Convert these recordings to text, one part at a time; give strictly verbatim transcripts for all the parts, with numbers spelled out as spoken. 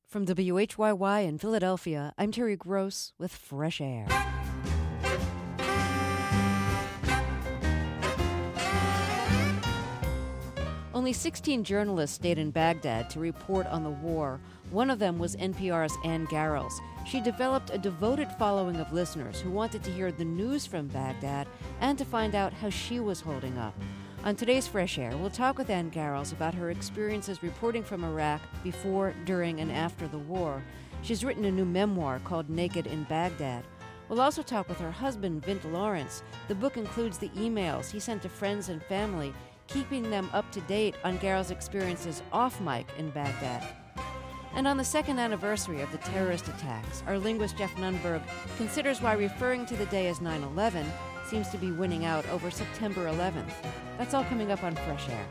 From W H Y Y in Philadelphia, I'm Terry Gross with Fresh Air. Only sixteen journalists stayed in Baghdad to report on the war. One of them was N P R's Ann Garrels. She developed a devoted following of listeners who wanted to hear the news from Baghdad and to find out how she was holding up. On today's Fresh Air, we'll talk with Ann Garrels about her experiences reporting from Iraq before, during, and after the war. She's written a new memoir called Naked in Baghdad. We'll also talk with her husband, Vint Lawrence. The book includes the emails he sent to friends and family, keeping them up to date on Garrels' experiences off mic in Baghdad. And on the second anniversary of the terrorist attacks, our linguist Jeff Nunberg considers why referring to the day as nine eleven seems to be winning out over September eleventh. That's all coming up on Fresh Air.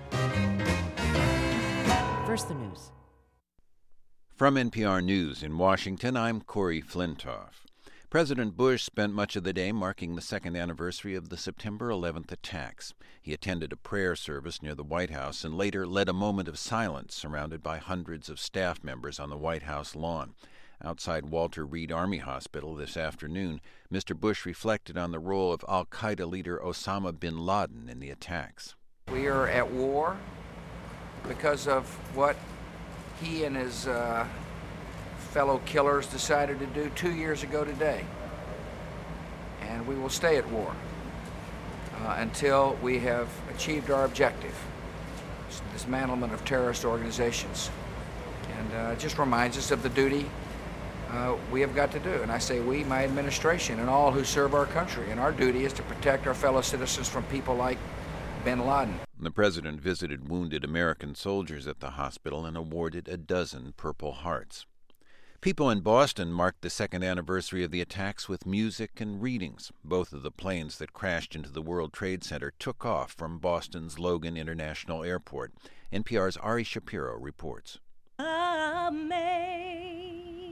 First, the news. From N P R News in Washington, I'm Corey Flintoff. President Bush spent much of the day marking the second anniversary of the September eleventh attacks. He attended a prayer service near the White House and later led a moment of silence surrounded by hundreds of staff members on the White House lawn. Outside Walter Reed Army Hospital this afternoon, Mister Bush reflected on the role of al-Qaeda leader Osama bin Laden in the attacks. We are at war because of what he and his uh, fellow killers decided to do two years ago today. And we will stay at war uh, until we have achieved our objective, dismantlement of terrorist organizations. And uh, it just reminds us of the duty Uh, we have got to do. And I say we, my administration, and all who serve our country. And our duty is to protect our fellow citizens from people like bin Laden. The president visited wounded American soldiers at the hospital and awarded a dozen Purple Hearts. People in Boston marked the second anniversary of the attacks with music and readings. Both of the planes that crashed into the World Trade Center took off from Boston's Logan International Airport. N P R's Ari Shapiro reports. Amazing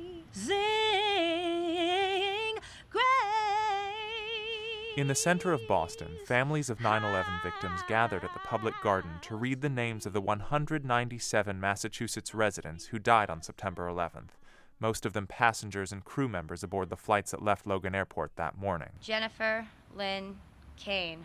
grace. In the center of Boston, families of nine eleven victims gathered at the public garden to read the names of the one hundred ninety-seven Massachusetts residents who died on September eleventh, most of them passengers and crew members aboard the flights that left Logan Airport that morning. Jennifer Lynn Kane,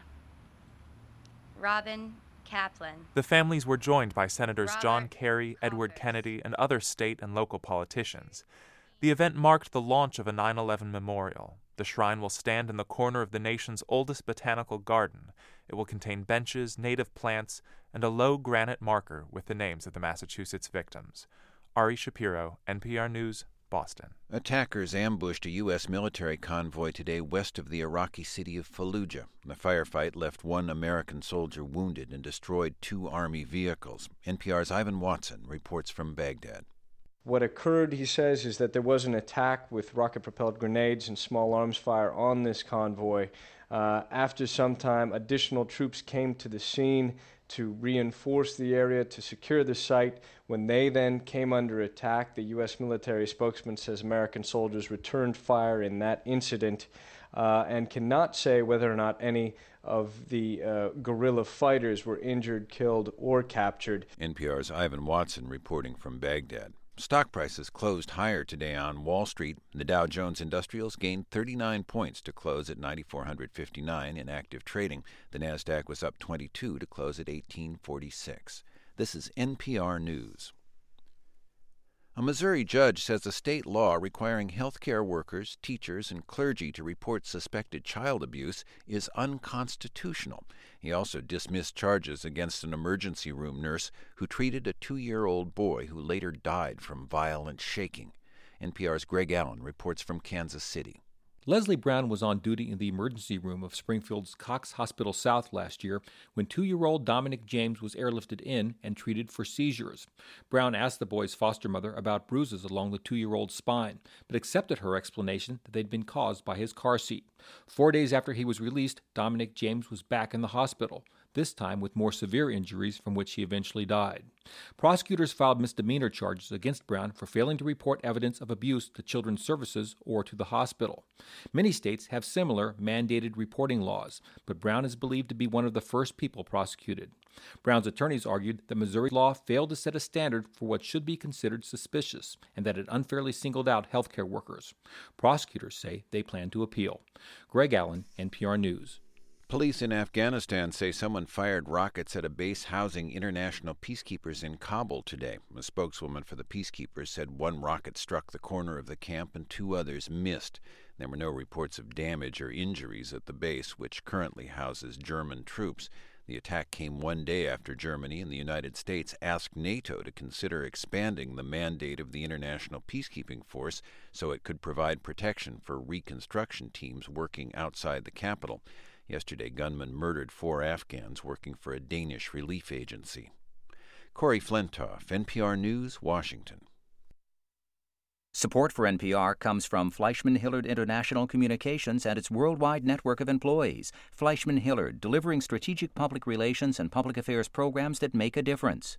Robin Kaplan. The families were joined by Senators Robert John Kerry, Edward Congress. Kennedy, and other state and local politicians. The event marked the launch of a nine eleven memorial. The shrine will stand in the corner of the nation's oldest botanical garden. It will contain benches, native plants, and a low granite marker with the names of the Massachusetts victims. Ari Shapiro, N P R News, Boston. Attackers ambushed a U S military convoy today west of the Iraqi city of Fallujah. The firefight left one American soldier wounded and destroyed two Army vehicles. N P R's Ivan Watson reports from Baghdad. What occurred, he says, is that there was an attack with rocket-propelled grenades and small arms fire on this convoy. Uh, after some time, additional troops came to the scene to reinforce the area, to secure the site. When they then came under attack, the U S military spokesman says American soldiers returned fire in that incident uh, and cannot say whether or not any of the uh, guerrilla fighters were injured, killed, or captured. N P R's Ivan Watson reporting from Baghdad. Stock prices closed higher today on Wall Street. The Dow Jones Industrials gained thirty-nine points to close at nine thousand four hundred fifty-nine in active trading. The Nasdaq was up twenty-two to close at eighteen forty-six. This is N P R News. A Missouri judge says a state law requiring healthcare workers, teachers, and clergy to report suspected child abuse is unconstitutional. He also dismissed charges against an emergency room nurse who treated a two-year-old boy who later died from violent shaking. N P R's Greg Allen reports from Kansas City. Leslie Brown was on duty in the emergency room of Springfield's Cox Hospital South last year when two-year-old Dominic James was airlifted in and treated for seizures. Brown asked the boy's foster mother about bruises along the two-year-old's spine, but accepted her explanation that they'd been caused by his car seat. Four days after he was released, Dominic James was back in the hospital, this time with more severe injuries from which he eventually died. Prosecutors filed misdemeanor charges against Brown for failing to report evidence of abuse to Children's Services or to the hospital. Many states have similar mandated reporting laws, but Brown is believed to be one of the first people prosecuted. Brown's attorneys argued that Missouri law failed to set a standard for what should be considered suspicious and that it unfairly singled out healthcare workers. Prosecutors say they plan to appeal. Greg Allen, N P R News. Police in Afghanistan say someone fired rockets at a base housing international peacekeepers in Kabul today. A spokeswoman for the peacekeepers said one rocket struck the corner of the camp and two others missed. There were no reports of damage or injuries at the base, which currently houses German troops. The attack came one day after Germany and the United States asked NATO to consider expanding the mandate of the International Peacekeeping Force so it could provide protection for reconstruction teams working outside the capital. Yesterday, gunmen murdered four Afghans working for a Danish relief agency. Corey Flintoff, N P R News, Washington. Support for N P R comes from Fleischman Hillard International Communications and its worldwide network of employees. Fleischman Hillard, delivering strategic public relations and public affairs programs that make a difference.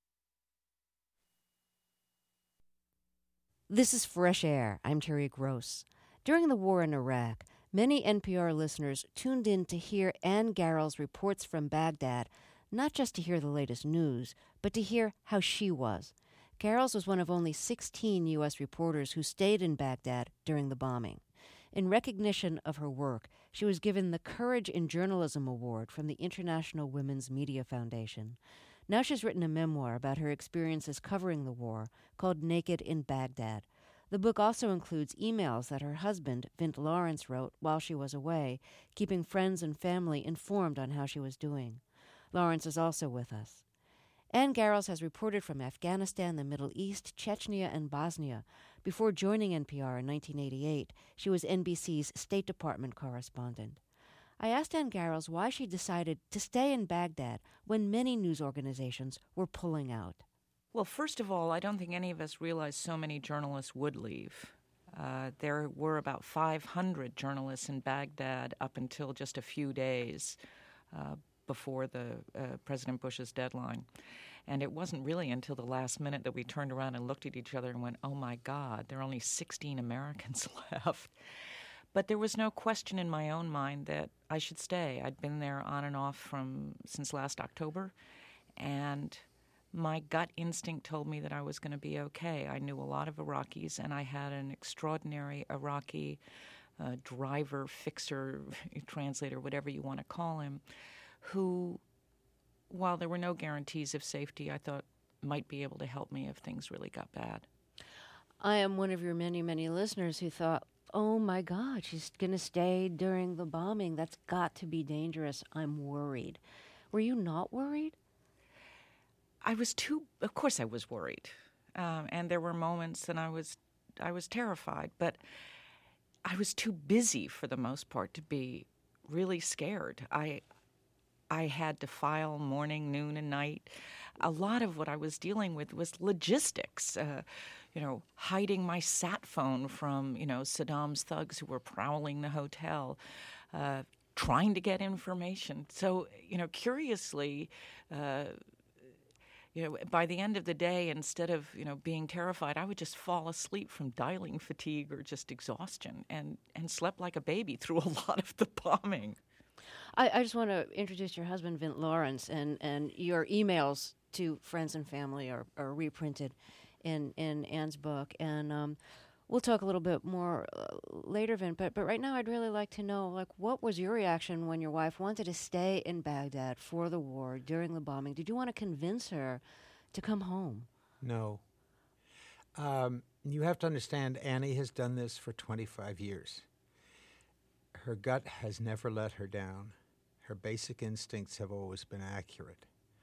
This is Fresh Air. I'm Terry Gross. During the war in Iraq, many N P R listeners tuned in to hear Ann Garrell's reports from Baghdad, not just to hear the latest news, but to hear how she was. Garrels was one of only sixteen U S reporters who stayed in Baghdad during the bombing. In recognition of her work, she was given the Courage in Journalism Award from the International Women's Media Foundation. Now she's written a memoir about her experiences covering the war called Naked in Baghdad. The book also includes emails that her husband, Vint Lawrence, wrote while she was away, keeping friends and family informed on how she was doing. Lawrence is also with us. Ann Garrels has reported from Afghanistan, the Middle East, Chechnya, and Bosnia. Before joining N P R in nineteen eighty-eight, she was N B C's State Department correspondent. I asked Ann Garrels why she decided to stay in Baghdad when many news organizations were pulling out. Well, first of all, I don't think any of us realized so many journalists would leave. Uh, there were about five hundred journalists in Baghdad up until just a few days uh, before the uh, President Bush's deadline. And it wasn't really until the last minute that we turned around and looked at each other and went, oh, my God, there are only sixteen Americans left. But there was no question in my own mind that I should stay. I'd been there on and off from since last October, and my gut instinct told me that I was going to be okay. I knew a lot of Iraqis, and I had an extraordinary Iraqi uh, driver, fixer, translator, whatever you want to call him, who, while there were no guarantees of safety, I thought might be able to help me if things really got bad. I am one of your many, many listeners who thought, oh, my God, she's going to stay during the bombing. That's got to be dangerous. I'm worried. Were you not worried? I was too, of course I was worried. Um, and there were moments that I was, I was terrified. But I was too busy, for the most part, to be really scared. I I had to file morning, noon, and night. A lot of what I was dealing with was logistics, uh, you know, hiding my sat phone from, you know, Saddam's thugs who were prowling the hotel, uh, trying to get information. So, you know, curiously, uh, you know, by the end of the day, instead of, you know, being terrified, I would just fall asleep from dialing fatigue or just exhaustion and, and slept like a baby through a lot of the bombing. I, I just want to introduce your husband, Vint Lawrence, and, and your emails to friends and family are, are reprinted in, in Ann's book. And um, we'll talk a little bit more uh, later, Vint, but, but right now I'd really like to know, like, what was your reaction when your wife wanted to stay in Baghdad for the war during the bombing? Did you want to convince her to come home? No. Um, you have to understand, Annie has done this for twenty-five years. Her gut has never let her down. Her basic instincts have always been accurate.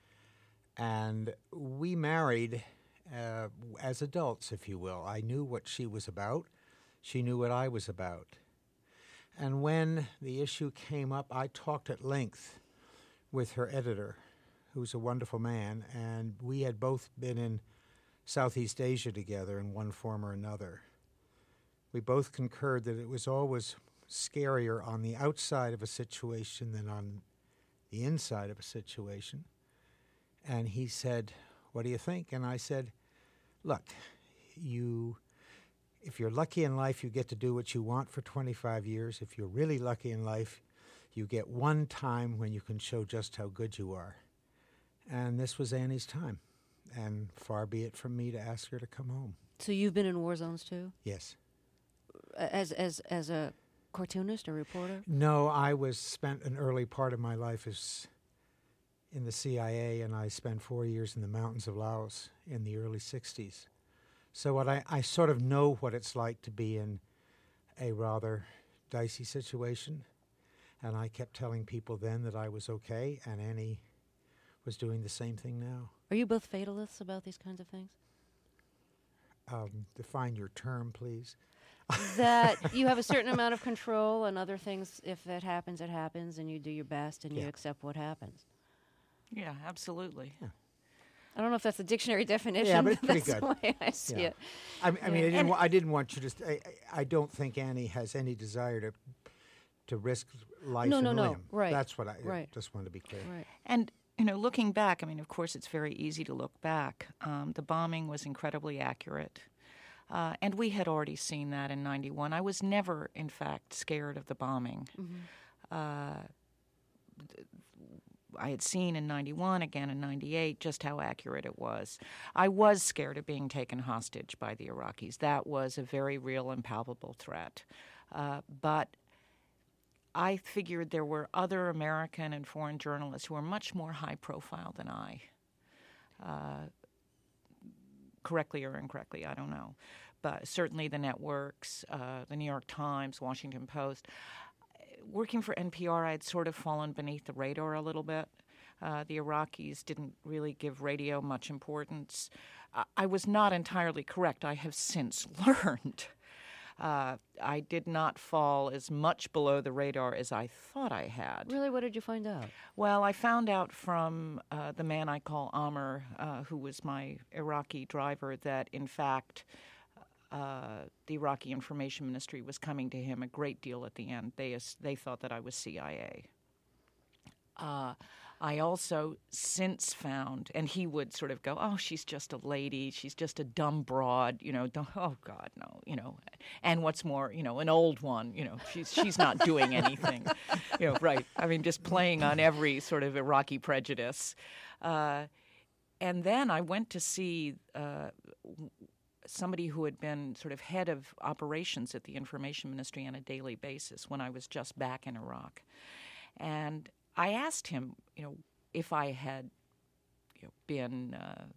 And we married uh, as adults, if you will. I knew what she was about. She knew what I was about. And when the issue came up, I talked at length with her editor, who's a wonderful man, and we had both been in Southeast Asia together in one form or another. We both concurred that it was always scarier on the outside of a situation than on the inside of a situation. And he said, what do you think? And I said, look, you, if you're lucky in life, you get to do what you want for twenty-five years. If you're really lucky in life, you get one time when you can show just how good you are. And this was Annie's time, and far be it from me to ask her to come home. So you've been in war zones too? Yes. As as as a cartoonist or reporter? No, I was spent an early part of my life as in the C I A, and I spent four years in the mountains of Laos in the early sixties. So what I, I sort of know what it's like to be in a rather dicey situation, and I kept telling people then that I was okay, and Annie was doing the same thing now. Are you both fatalists about these kinds of things? Um, define your term, please. That you have a certain amount of control, and other things, if that happens, it happens, and you do your best, and Yeah. you accept what happens. Yeah, absolutely. Yeah. I don't know if that's a dictionary definition. Yeah, but it's pretty that's good. the way I see Yeah. it. I, m- I mean, Yeah. I didn't, And- wa- I didn't want you to. St- I, I I don't think Annie has any desire to to risk life No, and no, no. limb. Right. That's what I Right. just wanted to be clear. Right. And, you know, looking back, I mean, of course, it's very easy to look back. Um, the bombing was incredibly accurate. Uh, and we had already seen that in ninety-one. I was never, in fact, scared of the bombing. Mm-hmm. Uh, th- I had seen in ninety-one, again in ninety-eight, just how accurate it was. I was scared of being taken hostage by the Iraqis. That was a very real and palpable threat. Uh, but I figured there were other American and foreign journalists who were much more high profile than I. Uh, correctly or incorrectly, I don't know. But certainly the networks, uh, the New York Times, Washington Post. Working for N P R, I had sort of fallen beneath the radar a little bit. Uh, the Iraqis didn't really give radio much importance. I, I was not entirely correct. I have since learned. Uh, I did not fall as much below the radar as I thought I had. Really, what did you find out? Well, I found out from uh, the man I call Amr, uh, who was my Iraqi driver, that in fact uh, the Iraqi Information Ministry was coming to him a great deal at the end. They they thought that I was C I A. Uh, I also since found, and he would sort of go, "Oh, she's just a lady. She's just a dumb broad, you know. Don't, oh God, no, you know." And what's more, you know, an old one, you know, she's she's not doing anything, you know, right? I mean, just playing on every sort of Iraqi prejudice. Uh, and then I went to see uh, somebody who had been sort of head of operations at the Information Ministry on a daily basis when I was just back in Iraq, and I asked him, you know, if I had, you know, been uh,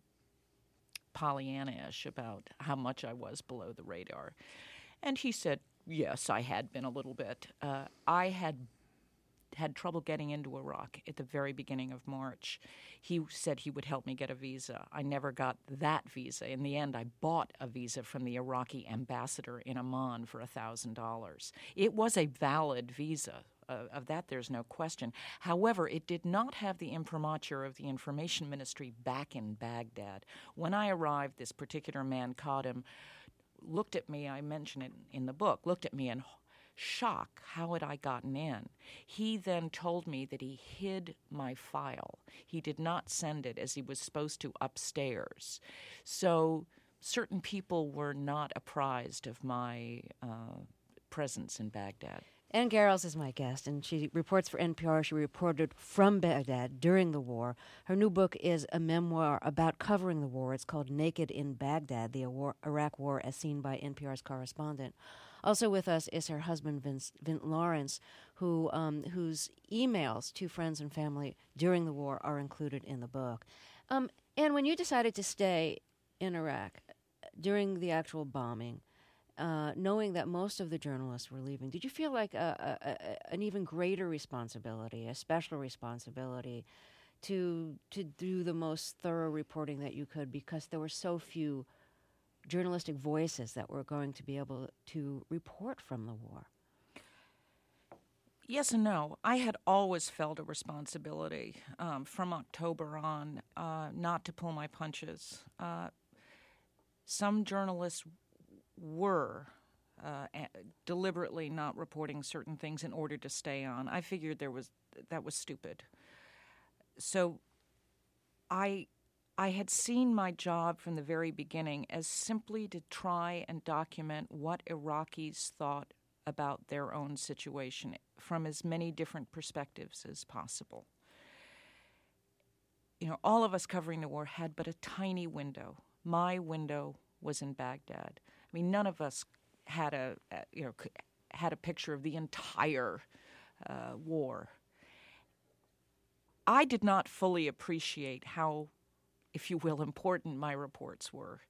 Pollyanna-ish about how much I was below the radar, and he said, yes, I had been a little bit. Uh, I had had trouble getting into Iraq at the very beginning of March. He said he would help me get a visa. I never got that visa. In the end, I bought a visa from the Iraqi ambassador in Amman for one thousand dollars. It was a valid visa. Uh, of that, there's no question. However, it did not have the imprimatur of the Information Ministry back in Baghdad. When I arrived, this particular man, Khadim, looked at me, I mention it in the book, looked at me in shock. How had I gotten in? He then told me that he hid my file. He did not send it as he was supposed to upstairs. So certain people were not apprised of my uh, presence in Baghdad. Ann Garrels is my guest, and she reports for N P R. She reported from Baghdad during the war. Her new book is a memoir about covering the war. It's called Naked in Baghdad, the Iraq War as seen by N P R's correspondent. Also with us is her husband, Vince, Vint Lawrence, who um, whose emails to friends and family during the war are included in the book. Um, and when you decided to stay in Iraq during the actual bombing, Uh, knowing that most of the journalists were leaving, did you feel like a, a, a, an even greater responsibility, a special responsibility, to to do the most thorough reporting that you could, because there were so few journalistic voices that were going to be able to report from the war? Yes and no. I had always felt a responsibility um, from October on uh, not to pull my punches. Uh, some journalists were uh, deliberately not reporting certain things in order to stay on. I figured there was that was stupid. So I I had seen my job from the very beginning as simply to try and document what Iraqis thought about their own situation from as many different perspectives as possible. you know, all of us covering the war had but a tiny window. My window was in Baghdad. I mean, none of us had a, a you know, had a picture of the entire uh, war. I did not fully appreciate how, if you will, important my reports were.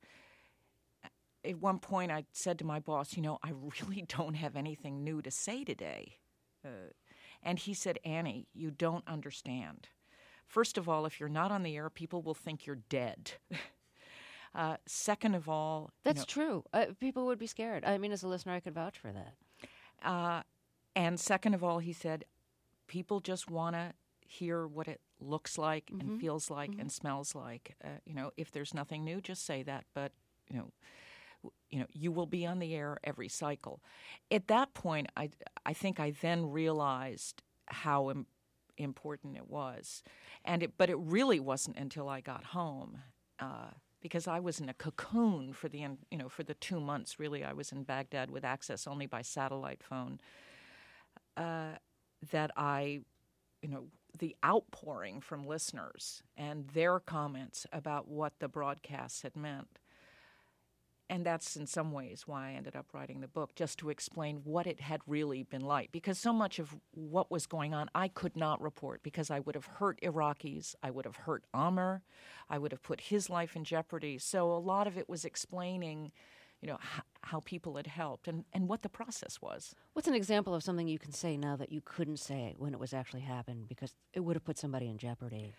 At one point, I said to my boss, you know, I really don't have anything new to say today. Uh, and he said, Annie, you don't understand. First of all, if you're not on the air, people will think you're dead. uh, second of all... That's you know, true. Uh, people would be scared. I mean, as a listener, I could vouch for that. Uh, and second of all, he said, people just want to hear what it looks like mm-hmm. and feels like mm-hmm. and smells like. Uh, you know, if there's nothing new, just say that. But, you know... You know, you will be on the air every cycle. At that point, I, I think I then realized how im- important it was, and it, but it really wasn't until I got home, uh, because I was in a cocoon for the you know for the two months. Really, I was in Baghdad with access only by satellite phone. Uh, that I, you know, the outpouring from listeners and their comments about what the broadcasts had meant. And that's in some ways why I ended up writing the book, just to explain what it had really been like. Because so much of what was going on, I could not report because I would have hurt Iraqis, I would have hurt Amr, I would have put his life in jeopardy. So a lot of it was explaining, you know, h- how people had helped and, and what the process was. What's an example of something you can say now that you couldn't say when it was actually happened because it would have put somebody in jeopardy?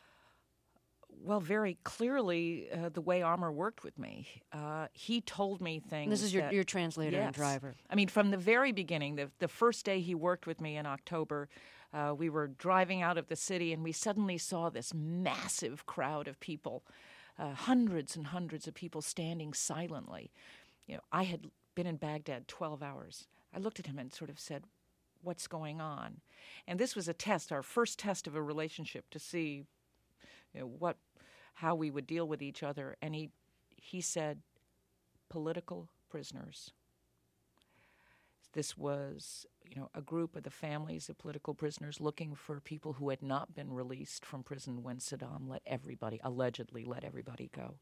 Well, very clearly, uh, the way Amr worked with me, uh, he told me things. And this is your, that, your translator yes. and driver. I mean, from the very beginning, the, the first day he worked with me in October, uh, we were driving out of the city and we suddenly saw this massive crowd of people, uh, hundreds and hundreds of people standing silently. You know, I had been in Baghdad twelve hours. I looked at him and sort of said, what's going on? And this was a test, our first test of a relationship to see, you know, what, how we would deal with each other. And he, he said, political prisoners. This was, you know, a group of the families of political prisoners looking for people who had not been released from prison when Saddam let everybody, allegedly let everybody go.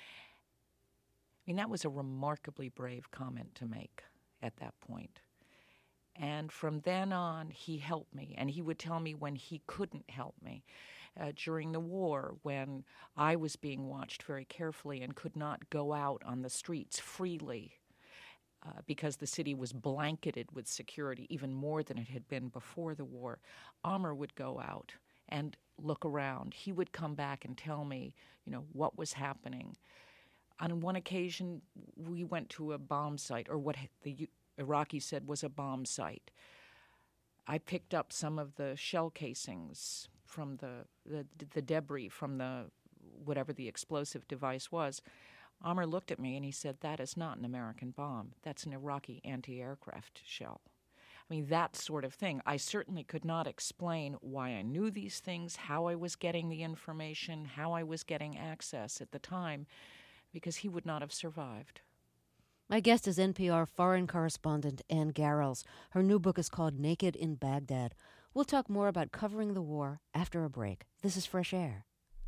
I mean, that was a remarkably brave comment to make at that point. And from then on, he helped me, and he would tell me when he couldn't help me. Uh, during the war, when I was being watched very carefully and could not go out on the streets freely uh, because the city was blanketed with security, even more than it had been before the war, Amr would go out and look around. He would come back and tell me, you know, what was happening. On one occasion, we went to a bomb site, or what the Iraqis said was a bomb site. I picked up some of the shell casings from the, the the debris from the whatever the explosive device was. Amr looked at me and he said, that is not an American bomb. That's an Iraqi anti-aircraft shell. I mean, that sort of thing. I certainly could not explain why I knew these things, how I was getting the information, how I was getting access at the time, because he would not have survived. My guest is N P R foreign correspondent Anne Garrels. Her new book is called Naked in Baghdad. We'll talk more about covering the war after a break. This is Fresh Air.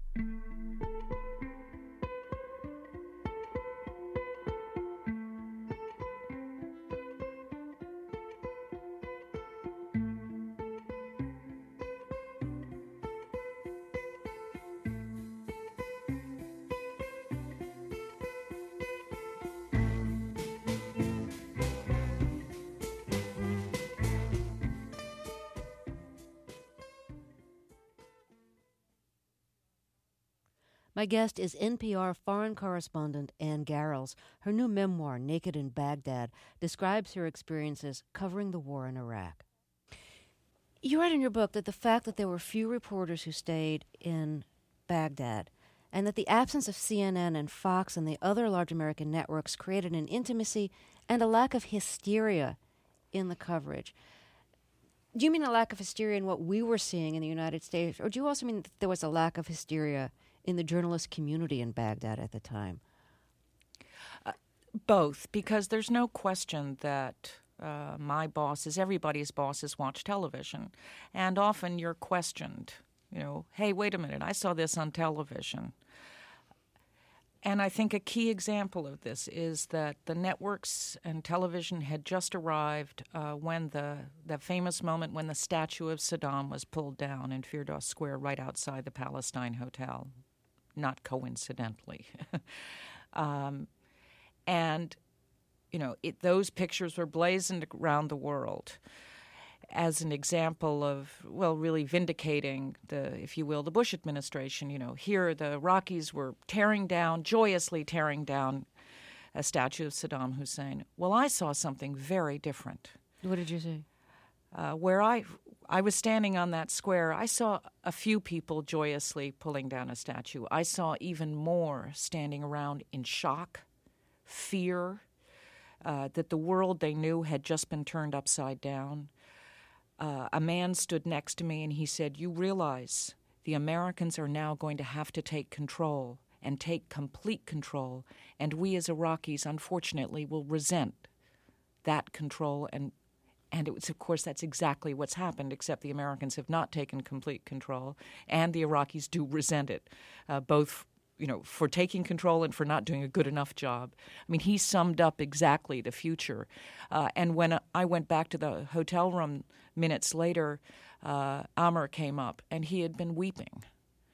My guest is N P R foreign correspondent Anne Garrels. Her new memoir, Naked in Baghdad, describes her experiences covering the war in Iraq. You write in your book that the fact that there were few reporters who stayed in Baghdad and that the absence of C N N and Fox and the other large American networks created an intimacy and a lack of hysteria in the coverage. Do you mean a lack of hysteria in what we were seeing in the United States, or do you also mean that there was a lack of hysteria in the journalist community in Baghdad at the time? Uh, both, because there's no question that uh, my bosses, everybody's bosses, watch television, and often you're questioned You know, hey, wait a minute, I saw this on television. And I think a key example of this is that the networks and television had just arrived uh, when the, the famous moment when the statue of Saddam was pulled down in Firdos Square right outside the Palestine Hotel, not coincidentally. um, and, you know, it, those pictures were blazoned around the world as an example of, well, really vindicating the, if you will, the Bush administration. You know, here the Iraqis were tearing down, joyously tearing down a statue of Saddam Hussein. Well, I saw something very different. What did you see? Uh, where I, I was standing on that square, I saw a few people joyously pulling down a statue. I saw even more standing around in shock, fear, uh, that the world they knew had just been turned upside down. Uh, a man stood next to me and he said, "You realize the Americans are now going to have to take control and take complete control, and we as Iraqis, unfortunately, will resent that control." And and it was, of course, that's exactly what's happened, except the Americans have not taken complete control, and the Iraqis do resent it, uh, both you know, for taking control and for not doing a good enough job. I mean, he summed up exactly the future. Uh, and when I went back to the hotel room minutes later, uh, Amr came up, and he had been weeping.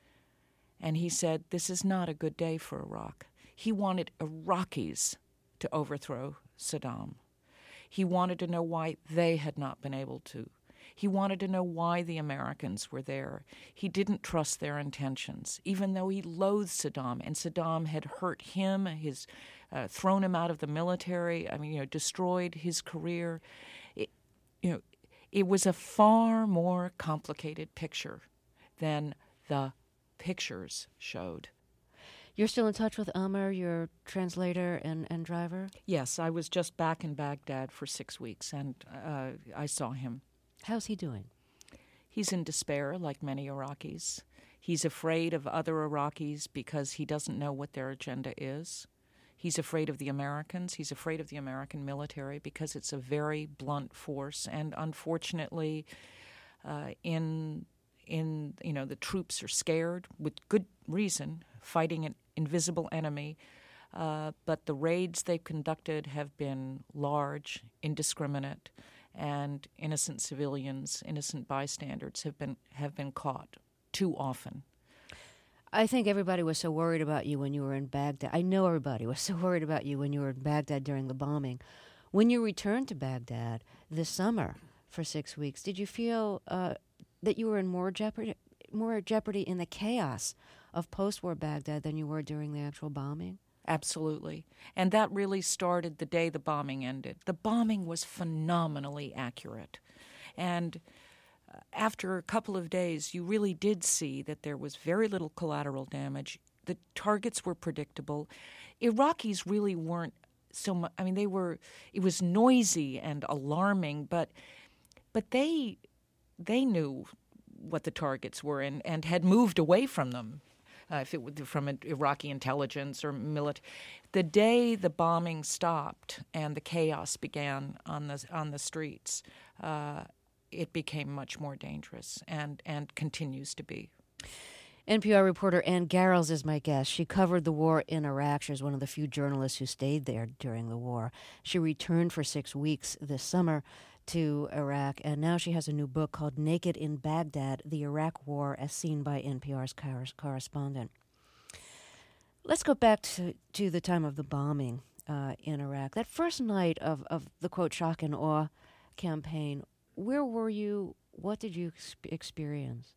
And he said, "This is not a good day for Iraq." He wanted Iraqis to overthrow Saddam. He wanted to know why they had not been able to. He wanted to know why the Americans were there. He didn't trust their intentions, even though he loathed Saddam, and Saddam had hurt him, his, uh, thrown him out of the military, I mean, you know, destroyed his career. It, you know, it was a far more complicated picture than the pictures showed. You're still in touch with Amr, your translator and, and driver? Yes, I was just back in Baghdad for six weeks, and uh, I saw him. How's he doing? He's in despair, like many Iraqis. He's afraid of other Iraqis because he doesn't know what their agenda is. He's afraid of the Americans. He's afraid of the American military because it's a very blunt force. And unfortunately, uh, in in you know the troops are scared with good reason, fighting an invisible enemy. Uh, but the raids they've conducted have been large, indiscriminate, and innocent civilians, innocent bystanders have been have been caught too often. I think everybody was so worried about you when you were in Baghdad. I know everybody was so worried about you when you were in Baghdad during the bombing. When you returned to Baghdad this summer for six weeks, did you feel uh, that you were in more jeopardy, more jeopardy in the chaos of post-war Baghdad than you were during the actual bombing? Absolutely. And that really started the day the bombing ended. The bombing was phenomenally accurate. And after a couple of days, you really did see that there was very little collateral damage. The targets were predictable. Iraqis really weren't so much, I mean, they were, it was noisy and alarming, but but they they knew what the targets were and, and had moved away from them. Uh, if it was from Iraqi intelligence or military. The day the bombing stopped and the chaos began on the on the streets, uh, it became much more dangerous and, and continues to be. N P R reporter Ann Garrels is my guest. She covered the war in Iraq. She was one of the few journalists who stayed there during the war. She returned for six weeks this summer to Iraq, and now she has a new book called Naked in Baghdad, The Iraq War as Seen by N P R's correspondent. Let's go back to, to the time of the bombing uh, in Iraq. That first night of, of the, quote, shock and awe campaign, where were you? What did you ex- experience?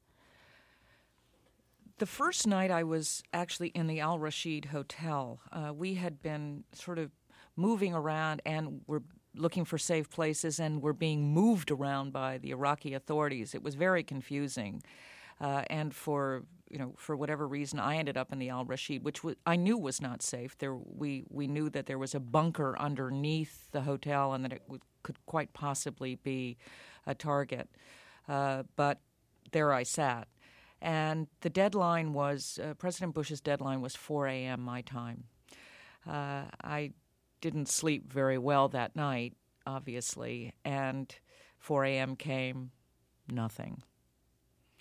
The first night I was actually in the Al Rashid Hotel. Uh, we had been sort of moving around and were looking for safe places and were being moved around by the Iraqi authorities. It was very confusing. Uh, and for you know, for whatever reason, I ended up in the Al Rashid, which w- I knew was not safe. There, we we knew that there was a bunker underneath the hotel and that it w- could quite possibly be a target. Uh, but there I sat. And the deadline was, uh, President Bush's deadline was four a.m. my time. Uh, I didn't sleep very well that night, obviously, and four a.m. came, nothing.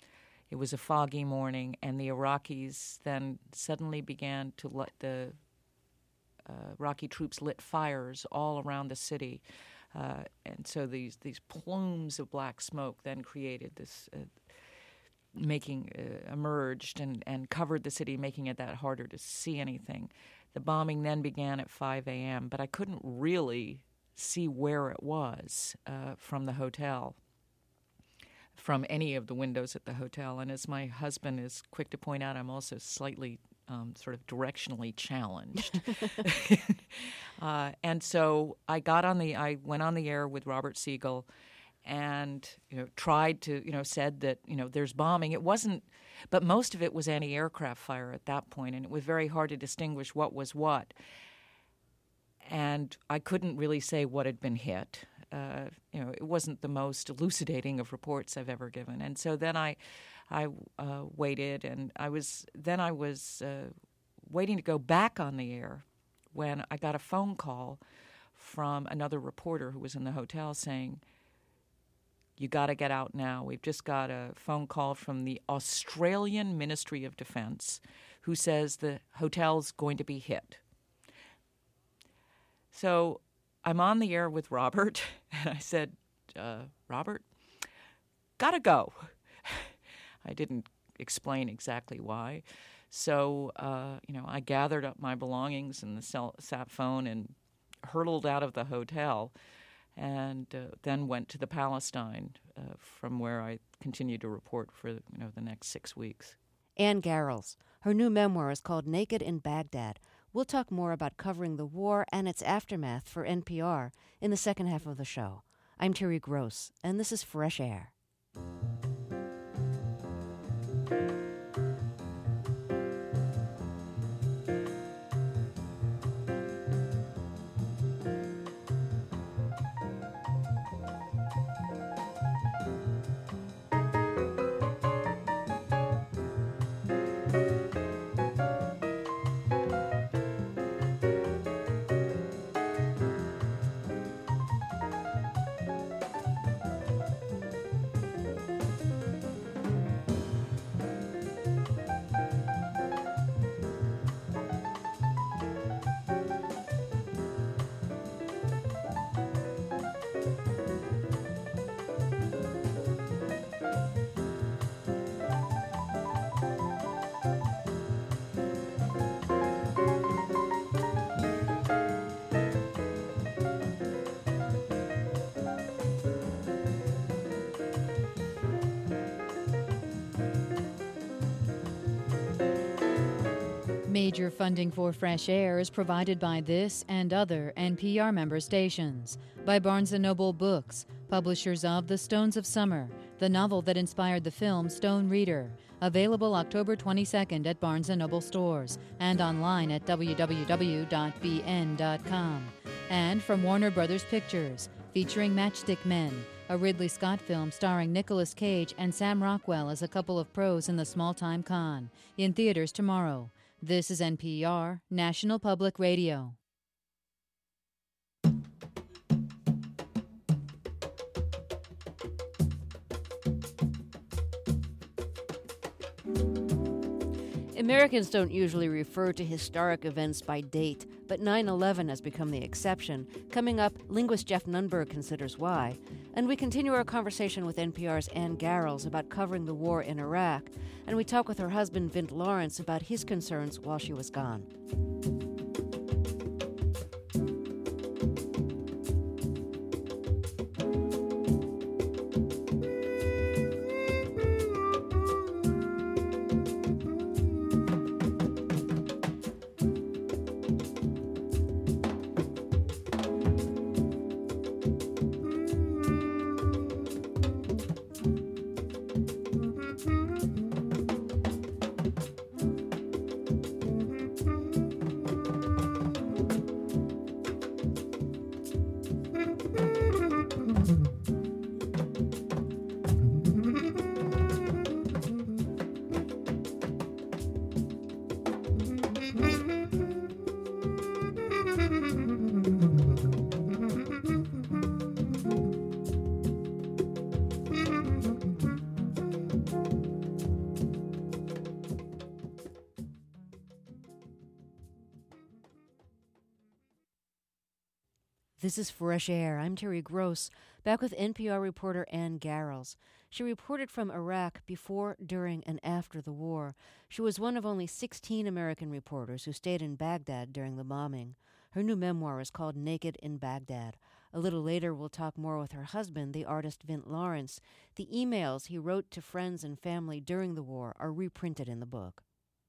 It was a foggy morning, and the Iraqis then suddenly began to let the uh, Iraqi troops lit fires all around the city. Uh, and so these, these plumes of black smoke then created this, uh, making, uh, emerged and, and covered the city, making it that harder to see anything. The bombing then began at five a.m., but I couldn't really see where it was uh, from the hotel, from any of the windows at the hotel. And as my husband is quick to point out, I'm also slightly um, sort of directionally challenged. uh, and so I got on the, I went on the air with Robert Siegel and, you know, tried to, you know, said that, you know, there's bombing. It wasn't, but most of it was anti-aircraft fire at that point, and it was very hard to distinguish what was what. And I couldn't really say what had been hit. Uh, you know, it wasn't the most elucidating of reports I've ever given. And so then I, I uh, waited, and I was then I was uh, waiting to go back on the air when I got a phone call from another reporter who was in the hotel saying, "You got to get out now. We've just got a phone call from the Australian Ministry of Defence who says the hotel's going to be hit." So I'm on the air with Robert, and I said, uh, Robert, gotta go. I didn't explain exactly why. So, uh, you know, I gathered up my belongings and the cell, sat phone and hurtled out of the hotel, and uh, then went to the Palestine, uh, from where I continued to report for, you know, the next six weeks. Anne Garrels. Her new memoir is called Naked in Baghdad. We'll talk more about covering the war and its aftermath for N P R in the second half of the show. I'm Terry Gross, and this is Fresh Air. Major funding for Fresh Air is provided by this and other N P R member stations, by Barnes and Noble Books, publishers of The Stones of Summer, the novel that inspired the film Stone Reader, available October twenty-second at Barnes and Noble stores and online at w w w dot b n dot com, and from Warner Brothers Pictures, featuring Matchstick Men, a Ridley Scott film starring Nicolas Cage and Sam Rockwell as a couple of pros in the small-time con, in theaters tomorrow. This is N P R, National Public Radio. Americans don't usually refer to historic events by date, but nine eleven has become the exception. Coming up, linguist Jeff Nunberg considers why. And we continue our conversation with N P R's Anne Garrels about covering the war in Iraq. And we talk with her husband, Vint Lawrence, about his concerns while she was gone. This is Fresh Air. I'm Terry Gross, back with N P R reporter Ann Garrels. She reported from Iraq before, during, and after the war. She was one of only sixteen American reporters who stayed in Baghdad during the bombing. Her new memoir is called Naked in Baghdad. A little later, we'll talk more with her husband, the artist Vint Lawrence. The emails he wrote to friends and family during the war are reprinted in the book.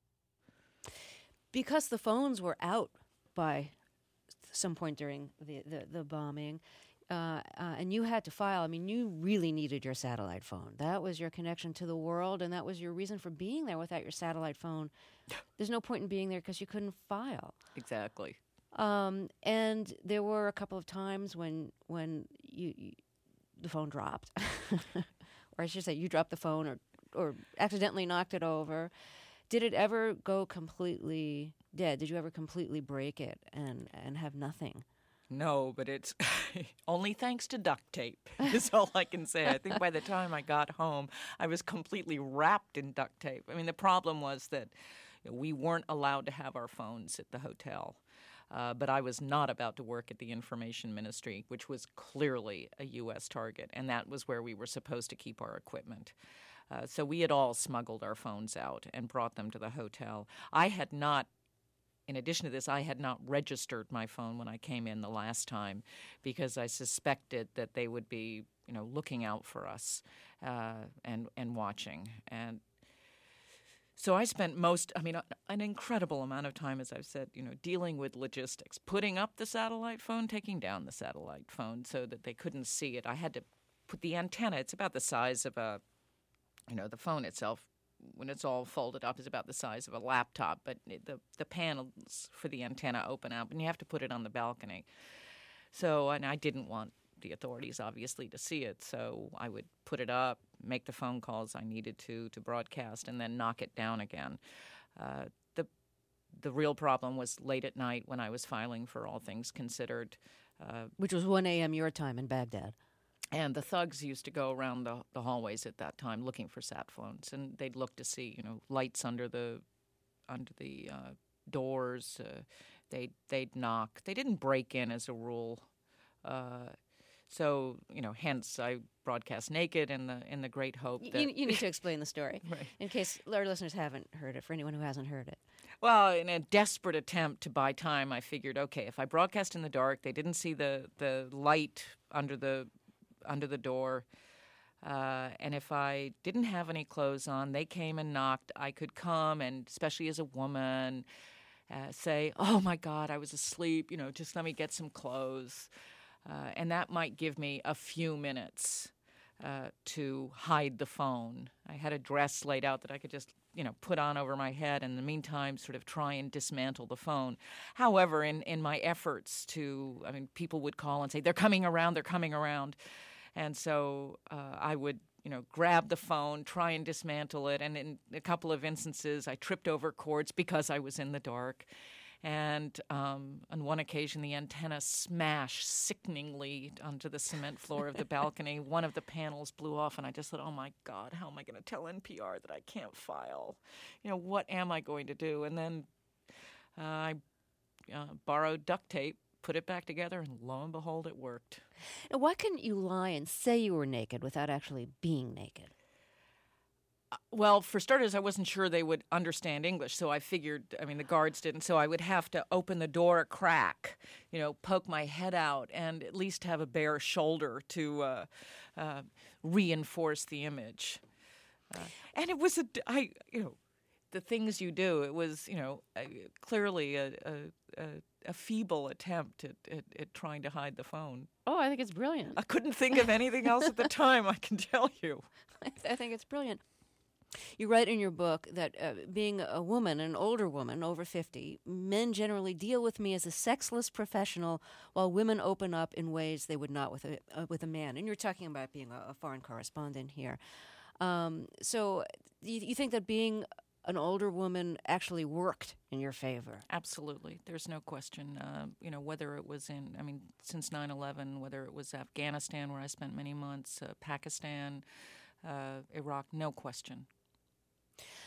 Because the phones were out by some point during the, the, the bombing, uh, uh, and you had to file, I mean, you really needed your satellite phone. That was your connection to the world, and that was your reason for being there. Without your satellite phone, there's no point in being there because you couldn't file. Exactly. Um, and there were a couple of times when when you, you the phone dropped, or I should say you dropped the phone or, or accidentally knocked it over. Did it ever go completely dead? Did you ever completely break it and, and have nothing? No, but it's only thanks to duct tape is all I can say. I think by the time I got home, I was completely wrapped in duct tape. I mean, the problem was that we weren't allowed to have our phones at the hotel. Uh, but I was not about to work at the Information Ministry, which was clearly a U S target, and that was where we were supposed to keep our equipment. Uh, so we had all smuggled our phones out and brought them to the hotel. I had not, in addition to this, I had not registered my phone when I came in the last time because I suspected that they would be, you know, looking out for us uh, and and watching. And so I spent most, I mean, an incredible amount of time, as I've said, you know, dealing with logistics, putting up the satellite phone, taking down the satellite phone so that they couldn't see it. I had to put the antenna, it's about the size of a, you know, the phone itself, when it's all folded up, is about the size of a laptop, but the, the panels for the antenna open up, and you have to put it on the balcony. So, and I didn't want the authorities, obviously, to see it, so I would put it up, make the phone calls I needed to to broadcast, and then knock it down again. Uh, the the real problem was late at night when I was filing for All Things Considered. Uh, Which was one a.m. your time in Baghdad. And the thugs used to go around the, the hallways at that time looking for sat phones, and they'd look to see, you know, lights under the under the uh, doors. Uh, they'd they'd knock. They didn't break in as a rule. Uh, so you know, hence I broadcast naked in the in the great hope that you, you need to explain the story right. in case our listeners haven't heard it. For anyone who hasn't heard it. Well, in a desperate attempt to buy time, I figured, okay, if I broadcast in the dark, they didn't see the the light under the under the door. Uh, and if I didn't have any clothes on, they came and knocked. I could come and, especially as a woman, uh, say, oh, my God, I was asleep. You know, just let me get some clothes. Uh, and that might give me a few minutes uh, to hide the phone. I had a dress laid out that I could just, you know, put on over my head and in the meantime sort of try and dismantle the phone. However, in, in my efforts to, I mean, people would call and say, they're coming around, they're coming around. And so uh, I would, you know, grab the phone, try and dismantle it. And in a couple of instances, I tripped over cords because I was in the dark. And um, on one occasion, the antenna smashed sickeningly onto the cement floor of the balcony. One of the panels blew off, and I just thought, oh, my God, how am I going to tell N P R that I can't file? You know, what am I going to do? And then uh, I uh, borrowed duct tape, put it back together, and lo and behold, it worked. Now, why couldn't you lie and say you were naked without actually being naked? Uh, well, for starters, I wasn't sure they would understand English, so I figured, I mean, the guards didn't, so I would have to open the door a crack, you know, poke my head out, and at least have a bare shoulder to uh, uh, reinforce the image. Uh, and it was, a, I, you know, the things you do, it was, you know, uh, clearly a, a, a a feeble attempt at, at, at trying to hide the phone. Oh, I think it's brilliant. I couldn't think of anything else at the time, I can tell you. I, th- I think it's brilliant. You write in your book that uh, being a woman, an older woman, over fifty, men generally deal with me as a sexless professional while women open up in ways they would not with a, uh, with a man. And you're talking about being a, a foreign correspondent here. Um, so you, you think that being an older woman actually worked in your favor? Absolutely. There's no question. Uh, you know, whether it was in, I mean, since nine eleven, whether it was Afghanistan, where I spent many months, uh, Pakistan, uh, Iraq, no question.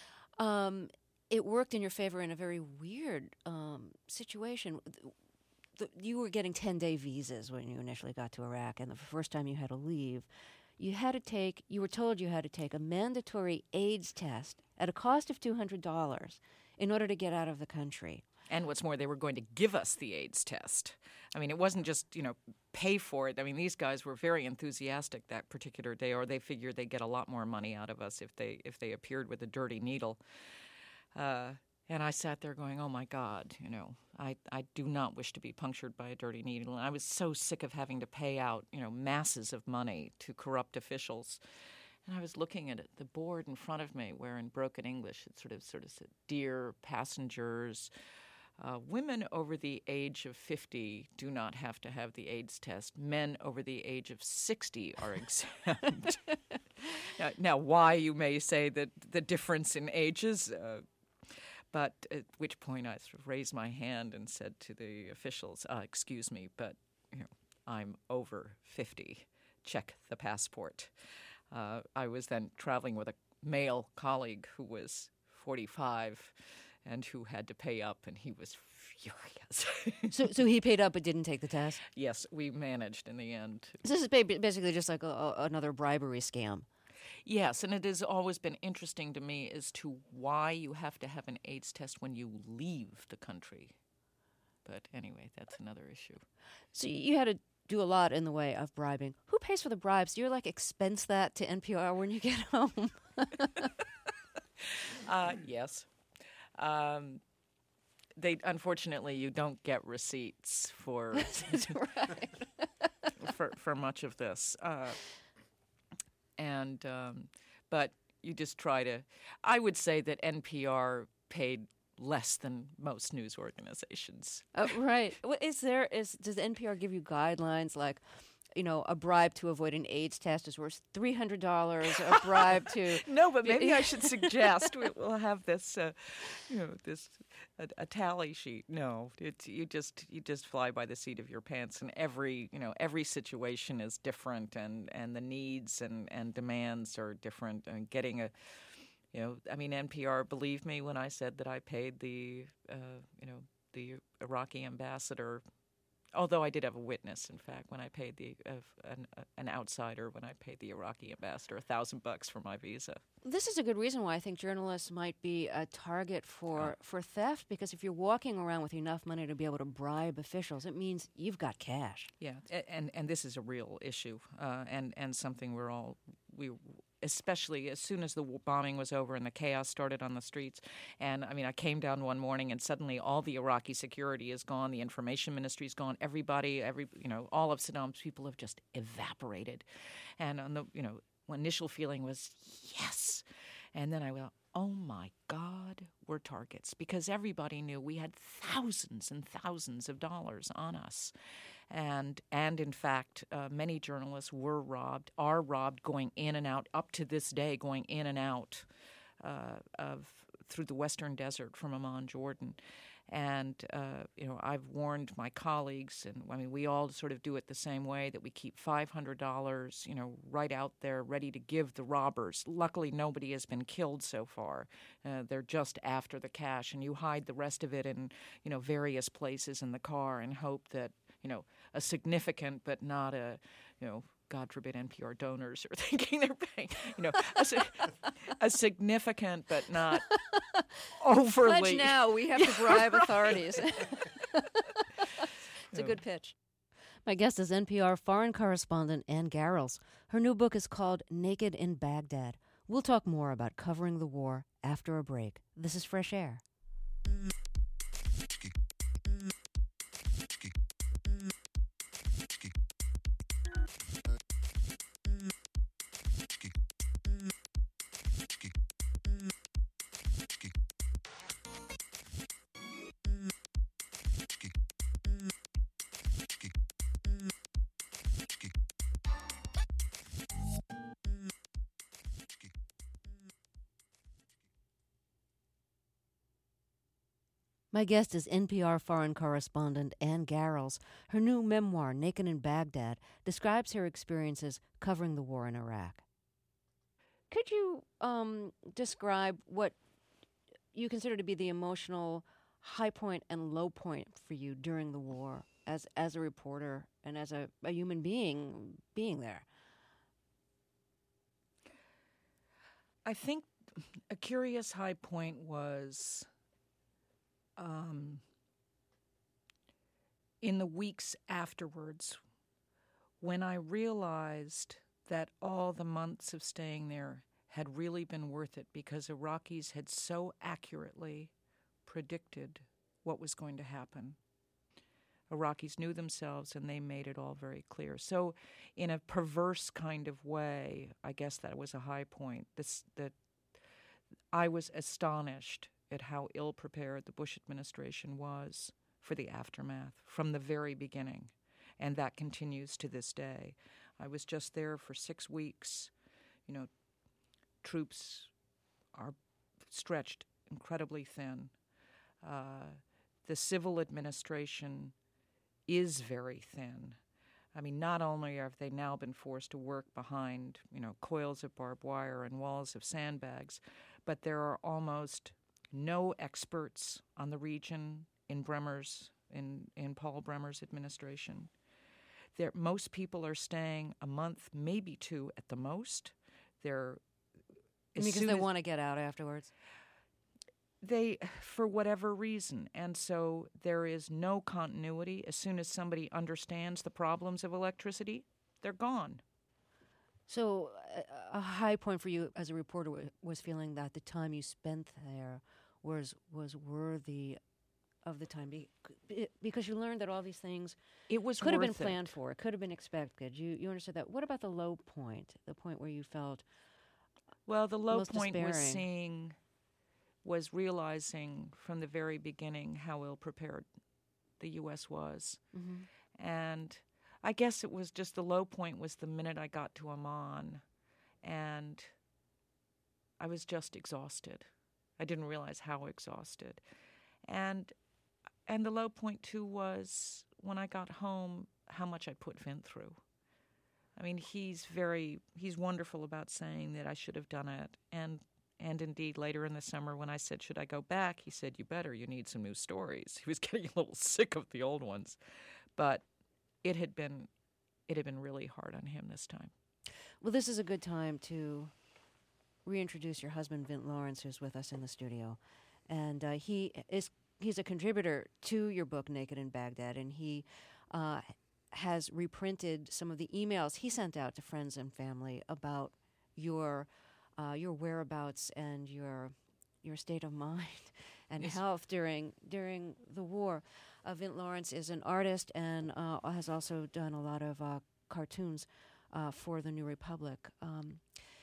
Um, it worked in your favor in a very weird um, situation. the, you were getting ten-day visas when you initially got to Iraq, and the first time you had to leave, you had to take, you were told you had to take a mandatory AIDS test at a cost of two hundred dollars in order to get out of the country. And what's more, they were going to give us the AIDS test. I mean, it wasn't just, you know, pay for it. I mean, these guys were very enthusiastic that particular day, or they figured they'd get a lot more money out of us if they if they appeared with a dirty needle. Uh, and I sat there going, oh, my God, you know, I, I do not wish to be punctured by a dirty needle. And I was so sick of having to pay out, you know, masses of money to corrupt officials. And I was looking at it, the board in front of me, where in broken English it sort of sort of said, "Dear passengers, uh, women over the age of fifty do not have to have the AIDS test. Men over the age of sixty are exempt." now, now, why, you may say, that the difference in ages? Uh, but at which point I sort of raised my hand and said to the officials, uh, "Excuse me, but you know, I'm over fifty. Check the passport." Uh, I was then traveling with a male colleague who was forty-five and who had to pay up, and he was furious. so so he paid up but didn't take the test? Yes, we managed in the end. This is ba- basically just like a, a, another bribery scam. Yes, and it has always been interesting to me as to why you have to have an AIDS test when you leave the country. But anyway, that's another issue. So you had to do a lot in the way of bribing. Who pays for the bribes? Do you, like, expense that to N P R when you get home? uh, yes. Um, they unfortunately, you don't get receipts for right. for for much of this. Uh, and um, but you just try to. I would say that N P R paid less than most news organizations. Uh, right. Is there is does N P R give you guidelines like, you know, a bribe to avoid an AIDS test is worth three hundred dollars? A bribe to no, but maybe I should suggest we, we'll have this, uh, you know, this a, a tally sheet. No, it's you just you just fly by the seat of your pants, and every you know every situation is different, and, and the needs and, and demands are different, and getting a You know, I mean, N P R believed me when I said that I paid the, uh, you know, the Iraqi ambassador, although I did have a witness, in fact, when I paid the, uh, an, uh, an outsider, when I paid the Iraqi ambassador a thousand bucks for my visa. This is a good reason why I think journalists might be a target for, for theft, because if you're walking around with enough money to be able to bribe officials, it means you've got cash. Yeah, and, and this is a real issue, uh, and, and something we're all, we especially as soon as the bombing was over and the chaos started on the streets. And, I mean, I came down one morning and suddenly all the Iraqi security is gone, the information ministry is gone, everybody, every you know, all of Saddam's people have just evaporated. And, on the you know, initial feeling was, yes. And then I went, oh, my God, we're targets, because everybody knew we had thousands and thousands of dollars on us. And, and in fact, uh, many journalists were robbed, are robbed going in and out, up to this day, going in and out uh, of through the Western Desert from Amman, Jordan. And, uh, you know, I've warned my colleagues, and, I mean, we all sort of do it the same way, that we keep five hundred dollars, you know, right out there ready to give the robbers. Luckily, nobody has been killed so far. Uh, they're just after the cash, and you hide the rest of it in, you know, various places in the car and hope that, you know, a significant but not a, you know, God forbid N P R donors are thinking they're paying, you know, a, a significant but not overly. Pledge now, we have to bribe authorities. It's a good pitch. My guest is N P R foreign correspondent Ann Garrels. Her new book is called Naked in Baghdad. We'll talk more about covering the war after a break. This is Fresh Air. My guest is N P R foreign correspondent Ann Garrels. Her new memoir, Naked in Baghdad, describes her experiences covering the war in Iraq. Could you um, describe what you consider to be the emotional high point and low point for you during the war? as as a reporter and as a, a human being being there? I think a curious high point was um, in the weeks afterwards when I realized that all the months of staying there had really been worth it because Iraqis had so accurately predicted what was going to happen. Iraqis knew themselves, and they made it all very clear. So in a perverse kind of way, I guess that was a high point. This, that I was astonished at how ill-prepared the Bush administration was for the aftermath from the very beginning, and that continues to this day. I was just there for six weeks. You know, troops are stretched incredibly thin. Uh, the civil administration is very thin. I mean, not only have they now been forced to work behind, you know, coils of barbed wire and walls of sandbags, but there are almost no experts on the region in Bremer's, in, in Paul Bremer's administration. There, most people are staying a month, maybe two at the most. They're because they want to get out afterwards. They, for whatever reason, and so there is no continuity. As soon as somebody understands the problems of electricity, they're gone. So a, a high point for you as a reporter w- was feeling that the time you spent there was was worthy of the time, be, because you learned that all these things it was could have been worth planned it. for, it could have been expected. You you understood that. What about the low point, the point where you felt well, the low most point despairing? was seeing. was realizing from the very beginning how ill-prepared the U S was. Mm-hmm. And I guess it was just the low point was the minute I got to Amman, and I was just exhausted. I didn't realize how exhausted. And and the low point, too, was when I got home, how much I put Vint through. I mean, he's very, he's wonderful about saying that I should have done it, and And indeed, later in the summer, when I said, should I go back, he said, you better, you need some new stories. He was getting a little sick of the old ones. But it had been it had been really hard on him this time. Well, this is a good time to reintroduce your husband, Vint Lawrence, who's with us in the studio. And uh, he is he's a contributor to your book, Naked in Baghdad, and he uh, has reprinted some of the emails he sent out to friends and family about your Uh, your whereabouts and your your state of mind and yes. health during during the war. Uh, Vint Lawrence is an artist and uh, has also done a lot of uh, cartoons uh, for the New Republic. Um,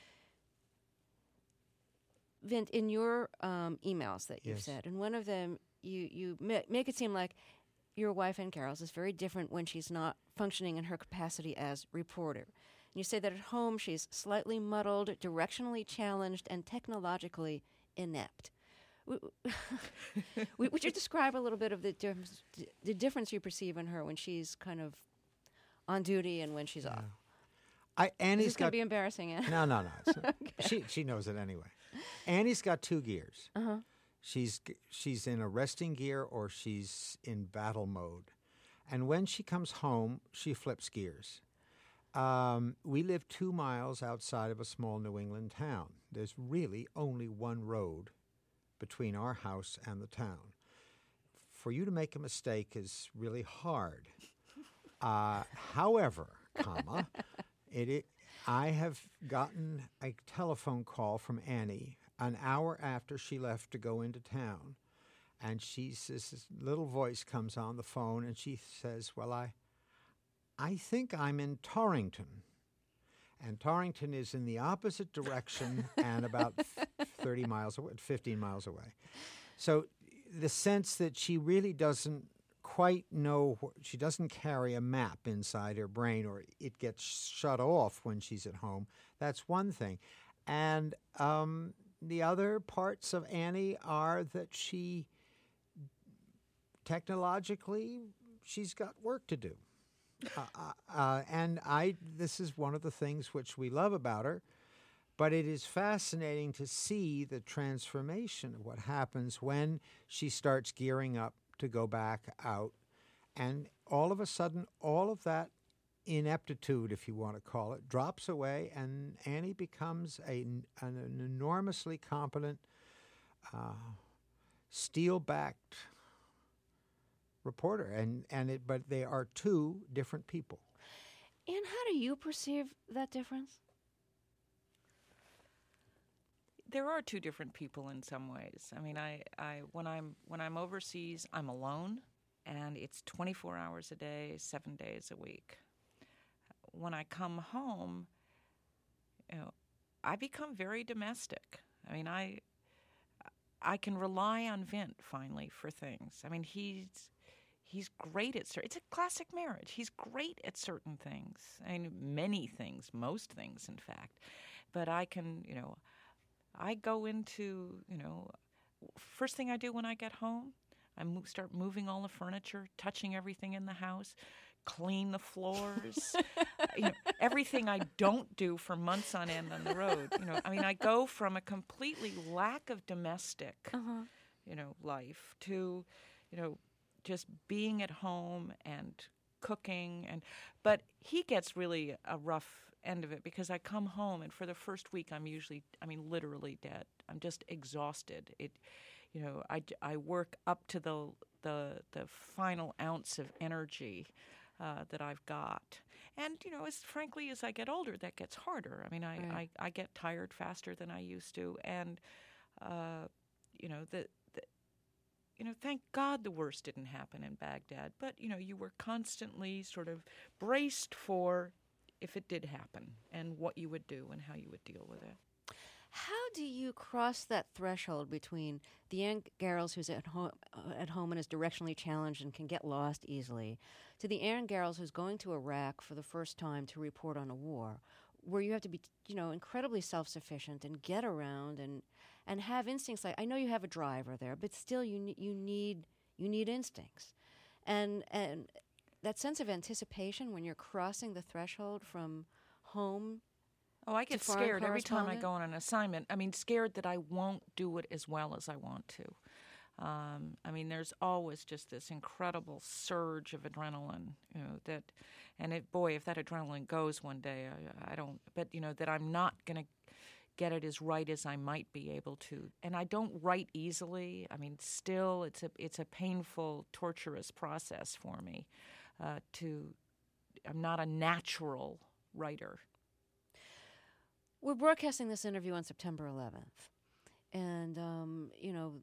Vint, in your um, emails that you've yes. said, in one of them, you you ma- make it seem like your wife, Ann Carroll's, is very different when she's not functioning in her capacity as reporter. You say that at home she's slightly muddled, directionally challenged, and technologically inept. Would you describe a little bit of the, difference, the difference you perceive in her when she's kind of on duty and when she's yeah. off? I, Annie's Is this going got, to be embarrassing, Ann? No, no, no. It's not. Okay. She she knows it anyway. Annie's got two gears. Uh-huh. She's she's in a resting gear or she's in battle mode. And when she comes home, she flips gears. Um, we live two miles outside of a small New England town. There's really only one road between our house and the town. For you to make a mistake is really hard. Uh, however, comma, it, it, I have gotten a telephone call from Annie an hour after she left to go into town. And she says, this little voice comes on the phone and she says, well, I... I think I'm in Torrington. And Torrington is in the opposite direction and about thirty miles away, fifteen miles away. So the sense that she really doesn't quite know, she doesn't carry a map inside her brain or it gets shut off when she's at home, that's one thing. And um, the other parts of Annie are that she, technologically, she's got work to do. Uh, uh, and I, this is one of the things which we love about her, but it is fascinating to see the transformation of what happens when she starts gearing up to go back out And all of a sudden, all of that ineptitude, if you want to call it, drops away, and Annie becomes a, an, an enormously competent, uh, steel-backed reporter. And, and it, but they are two different people. And how do you perceive that difference? There are two different people in some ways. I mean, I, I when I'm when I'm overseas, I'm alone, and it's twenty-four hours a day, seven days a week. When I come home, you know, I become very domestic. I mean, I I can rely on Vint finally for things. I mean, he's he's great at certain. It's a classic marriage. He's great at certain things. I mean, many things, most things, in fact. But I can, you know. I go into, you know, first thing I do when I get home, I move, start moving all the furniture, touching everything in the house, clean the floors, you know, everything I don't do for months on end on the road. You know, I mean, I go from a completely lack of domestic, uh-huh. you know, life to, you know, just being at home and cooking. And but he gets really a rough end of it because I come home and for the first week I'm usually, I mean, literally dead. I'm just exhausted. It, you know, I, I work up to the the the final ounce of energy uh, that I've got, and you know, as frankly as I get older, that gets harder. I mean, I Right. I, I get tired faster than I used to, and uh, you know the. You know, thank God the worst didn't happen in Baghdad. But, you know, you were constantly sort of braced for if it did happen and what you would do and how you would deal with it. How do you cross that threshold between the Ann Garrels who's at home, uh, at home and is directionally challenged and can get lost easily, to the Ann Garrels who's going to Iraq for the first time to report on a war, where you have to be, you know, incredibly self-sufficient and get around and and have instincts like, I know you have a driver there, but still you ne- you need you need instincts, and and that sense of anticipation when you're crossing the threshold from home. Oh, I get to foreign scared every time I correspondent? go on an assignment. I mean, scared that I won't do it as well as I want to. Um, I mean, there's always just this incredible surge of adrenaline, you know, that, and it, boy, if that adrenaline goes one day, I, I don't, but, you know, that I'm not going to get it as right as I might be able to. And I don't write easily. I mean, still, it's a, it's a painful, torturous process for me uh, to, I'm not a natural writer. We're broadcasting this interview on September eleventh, and, um, you know,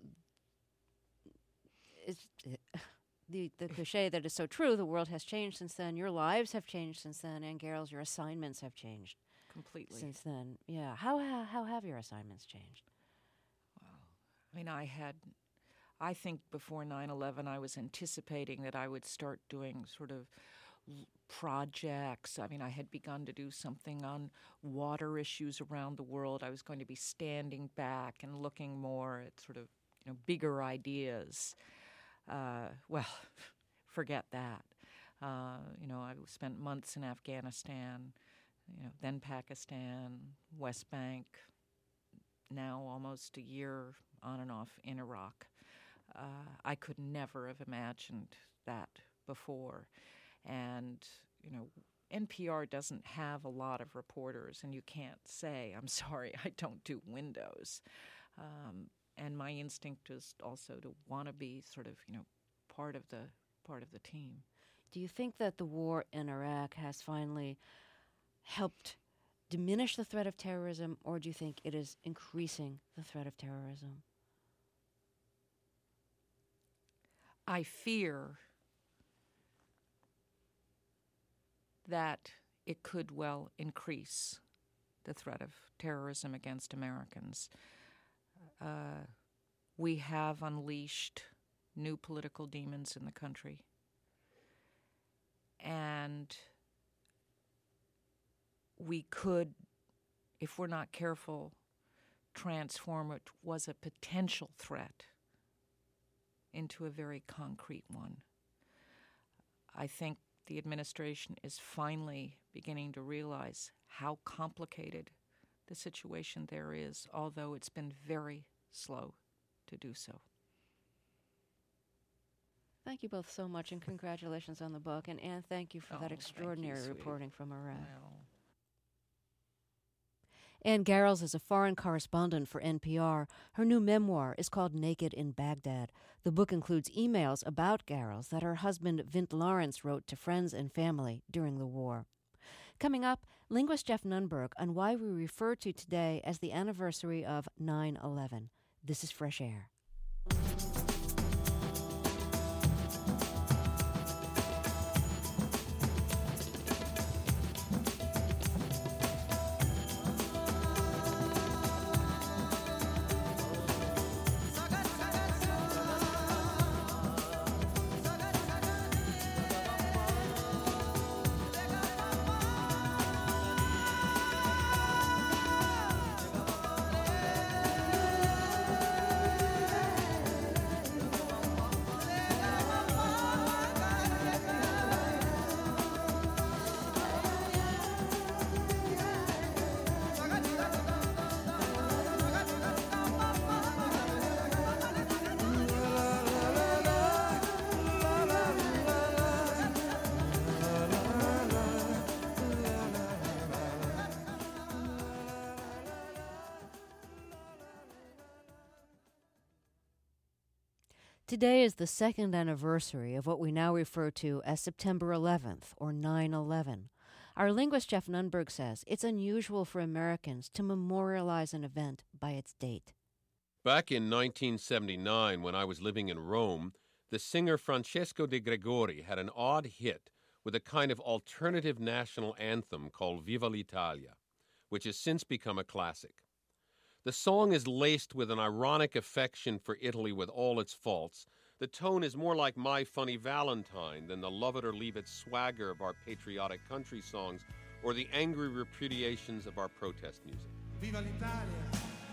it's it, the the cliche that is so true. The world has changed since then. Your lives have changed since then. And Garrels, your assignments have changed Completely. since then. Yeah. How how, how have your assignments changed? I mean, I had, I think before nine eleven, I was anticipating that I would start doing sort of l- projects. I mean, I had begun to do something on water issues around the world. I was going to be standing back and looking more at sort of, you know, bigger ideas. Uh, well, forget that. Uh, you know, I spent months in Afghanistan, you know, then Pakistan, West Bank, now almost a year on and off in Iraq. Uh, I could never have imagined that before. And, you know, N P R doesn't have a lot of reporters, and you can't say, I'm sorry, I don't do windows. Um, and my instinct is also to want to be sort of, you know, part of the part of the team. Do you think that the war in Iraq has finally helped diminish the threat of terrorism, or do you think it is increasing the threat of terrorism? I fear that it could well increase the threat of terrorism against Americans. Uh, we have unleashed new political demons in the country. And we could, if we're not careful, transform what was a potential threat into a very concrete one. I think the administration is finally beginning to realize how complicated the situation there is, although it's been very slow to do so. Thank you both so much, and congratulations on the book. And Anne, thank you for Oh, that thank extraordinary you, sweetie. reporting from Iraq. Well, Anne Garrels is a foreign correspondent for N P R. Her new memoir is called Naked in Baghdad. The book includes emails about Garrels that her husband, Vint Lawrence, wrote to friends and family during the war. Coming up, linguist Jeff Nunberg on why we refer to today as the anniversary of nine eleven. This is Fresh Air. Today is the second anniversary of what we now refer to as September eleventh, or nine eleven. Our linguist Jeff Nunberg says it's unusual for Americans to memorialize an event by its date. Back in nineteen seventy-nine, when I was living in Rome, the singer Francesco De Gregori had an odd hit with a kind of alternative national anthem called Viva l'Italia, which has since become a classic. The song is laced with an ironic affection for Italy with all its faults. The tone is more like My Funny Valentine than the love it or leave it swagger of our patriotic country songs or the angry repudiations of our protest music. Viva l'Italia,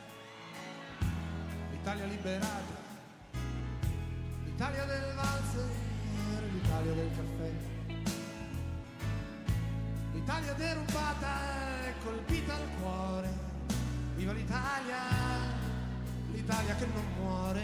l'Italia liberata, l'Italia del valzer, l'Italia del caffè, l'Italia derubata e colpita al cuore. Viva l'Italia, l'Italia che non muore.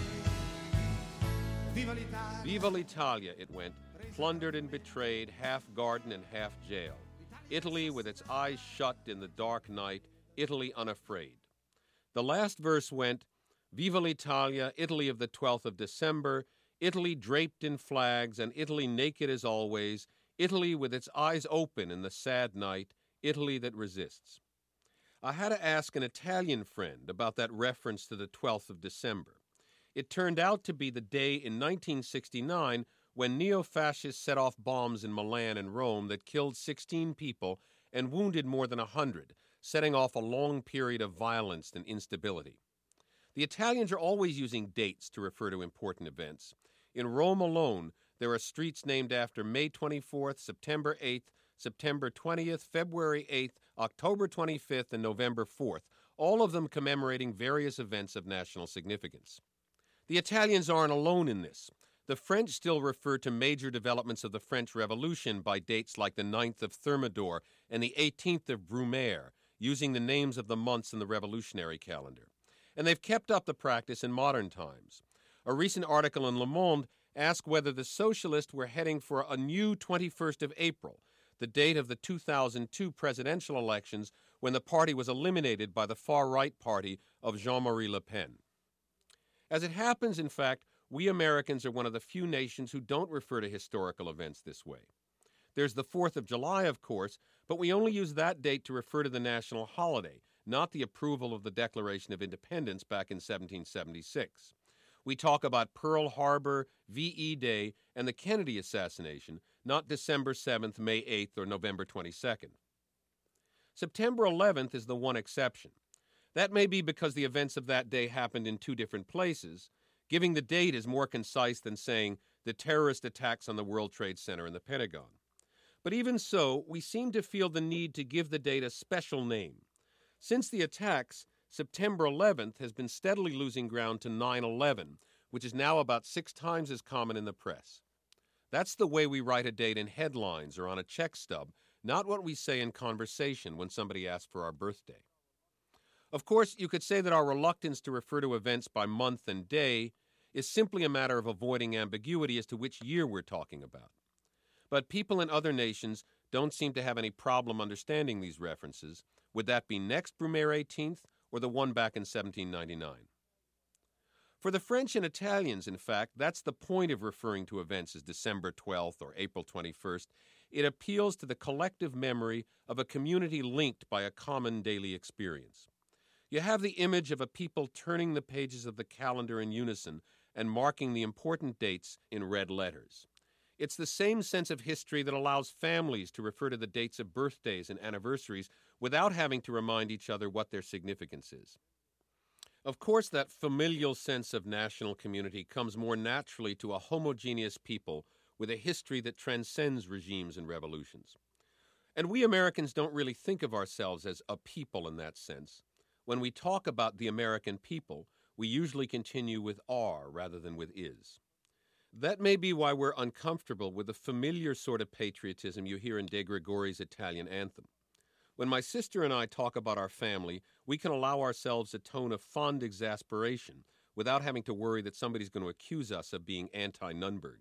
Viva l'Italia. Viva l'Italia, it went, plundered and betrayed, half garden and half jail. Italy with its eyes shut in the dark night, Italy unafraid. The last verse went, Viva l'Italia, Italy of the twelfth of December, Italy draped in flags and Italy naked as always, Italy with its eyes open in the sad night, Italy that resists. I had to ask an Italian friend about that reference to the twelfth of December. It turned out to be the day in nineteen sixty-nine when neo-fascists set off bombs in Milan and Rome that killed sixteen people and wounded more than one hundred, setting off a long period of violence and instability. The Italians are always using dates to refer to important events. In Rome alone, there are streets named after May twenty-fourth, September eighth, September twentieth, February eighth, October twenty-fifth, and November fourth, all of them commemorating various events of national significance. The Italians aren't alone in this. The French still refer to major developments of the French Revolution by dates like the ninth of Thermidor and the eighteenth of Brumaire, using the names of the months in the revolutionary calendar. And they've kept up the practice in modern times. A recent article in Le Monde asked whether the socialists were heading for a new twenty-first of April, the date of the two thousand two presidential elections when the party was eliminated by the far-right party of Jean-Marie Le Pen. As it happens, in fact, we Americans are one of the few nations who don't refer to historical events this way. There's the fourth of July, of course, but we only use that date to refer to the national holiday, not the approval of the Declaration of Independence back in seventeen seventy-six. We talk about Pearl Harbor, V E Day, and the Kennedy assassination, not December seventh, May eighth, or November twenty-second. September eleventh is the one exception. That may be because the events of that day happened in two different places. Giving the date is more concise than saying the terrorist attacks on the World Trade Center and the Pentagon. But even so, we seem to feel the need to give the date a special name. Since the attacks, September eleventh has been steadily losing ground to nine eleven, which is now about six times as common in the press. That's the way we write a date in headlines or on a check stub, not what we say in conversation when somebody asks for our birthday. Of course, you could say that our reluctance to refer to events by month and day is simply a matter of avoiding ambiguity as to which year we're talking about. But people in other nations don't seem to have any problem understanding these references. Would that be next Brumaire eighteenth or the one back in seventeen ninety-nine? For the French and Italians, in fact, that's the point of referring to events as December twelfth or April twenty-first. It appeals to the collective memory of a community linked by a common daily experience. You have the image of a people turning the pages of the calendar in unison and marking the important dates in red letters. It's the same sense of history that allows families to refer to the dates of birthdays and anniversaries without having to remind each other what their significance is. Of course, that familial sense of national community comes more naturally to a homogeneous people with a history that transcends regimes and revolutions. And we Americans don't really think of ourselves as a people in that sense. When we talk about the American people, we usually continue with are rather than with is. That may be why we're uncomfortable with the familiar sort of patriotism you hear in De Gregori's Italian anthem. When my sister and I talk about our family, we can allow ourselves a tone of fond exasperation without having to worry that somebody's going to accuse us of being anti-Nunberg.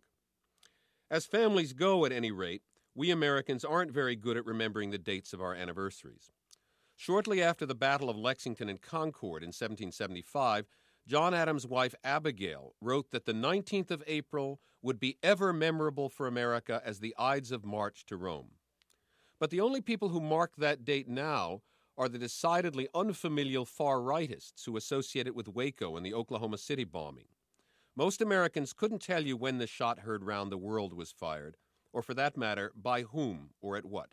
As families go, at any rate, we Americans aren't very good at remembering the dates of our anniversaries. Shortly after the Battle of Lexington and Concord in seventeen seventy-five, John Adams' wife Abigail wrote that the nineteenth of April would be ever memorable for America as the Ides of March to Rome. But the only people who mark that date now are the decidedly unfamiliar far-rightists who associate it with Waco and the Oklahoma City bombing. Most Americans couldn't tell you when the shot heard round the world was fired, or for that matter, by whom or at what.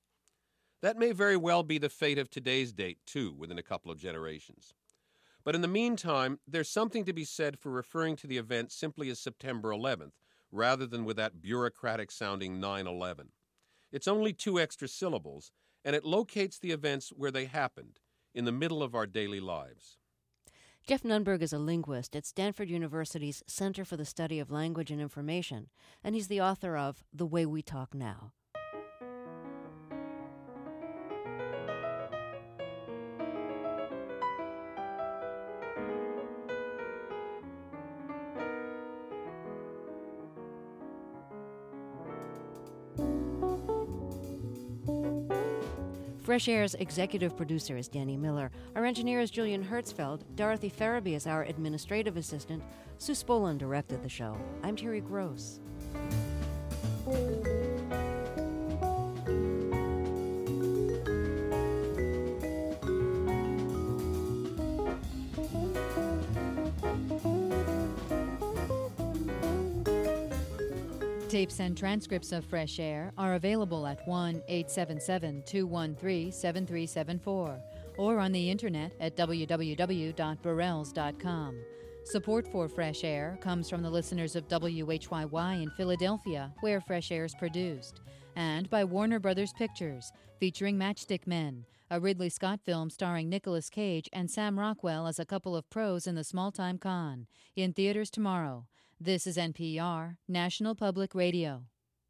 That may very well be the fate of today's date, too, within a couple of generations. But in the meantime, there's something to be said for referring to the event simply as September eleventh, rather than with that bureaucratic-sounding nine eleven. It's only two extra syllables, and it locates the events where they happened, in the middle of our daily lives. Jeff Nunberg is a linguist at Stanford University's Center for the Study of Language and Information, and he's the author of The Way We Talk Now. Fresh Air's executive producer is Danny Miller. Our engineer is Julian Hertzfeld. Dorothy Farabee is our administrative assistant. Sue Spolin directed the show. I'm Terry Gross. Tapes and transcripts of Fresh Air are available at one eight seven seven, two one three, seven three seven four or on the internet at w w w dot burrells dot com. Support for Fresh Air comes from the listeners of W H Y Y in Philadelphia, where Fresh Air is produced, and by Warner Brothers Pictures, featuring Matchstick Men, a Ridley Scott film starring Nicolas Cage and Sam Rockwell as a couple of pros in the small-time con, in theaters tomorrow. This is N P R, National Public Radio.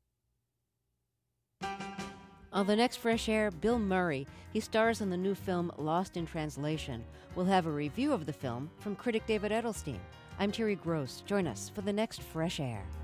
On the next Fresh Air, Bill Murray. He stars in the new film Lost in Translation. We'll have a review of the film from critic David Edelstein. I'm Terry Gross. Join us for the next Fresh Air.